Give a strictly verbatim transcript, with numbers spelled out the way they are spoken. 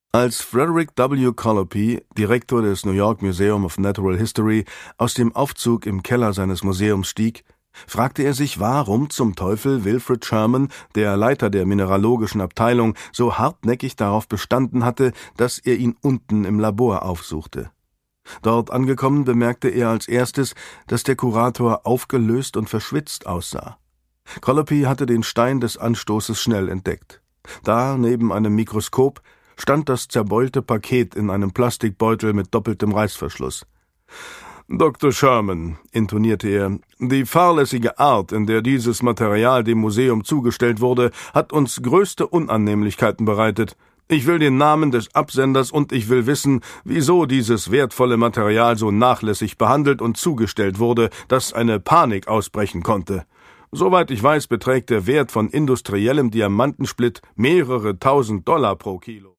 Als Frederick W. Colopy, Direktor des New York Museum of Natural History, aus dem Aufzug im Keller seines Museums stieg, fragte er sich, warum zum Teufel Wilfred Sherman, der Leiter der mineralogischen Abteilung, so hartnäckig darauf bestanden hatte, dass er ihn unten im Labor aufsuchte. Dort angekommen bemerkte er als erstes, dass der Kurator aufgelöst und verschwitzt aussah. Colopy hatte den Stein des Anstoßes schnell entdeckt. Da, neben einem Mikroskop, stand das zerbeulte Paket in einem Plastikbeutel mit doppeltem Reißverschluss. »Doktor Sherman«, intonierte er, »die fahrlässige Art, in der dieses Material dem Museum zugestellt wurde, hat uns größte Unannehmlichkeiten bereitet. Ich will den Namen des Absenders und ich will wissen, wieso dieses wertvolle Material so nachlässig behandelt und zugestellt wurde, dass eine Panik ausbrechen konnte. Soweit ich weiß, beträgt der Wert von industriellem Diamantensplitt mehrere tausend Dollar pro Kilo.«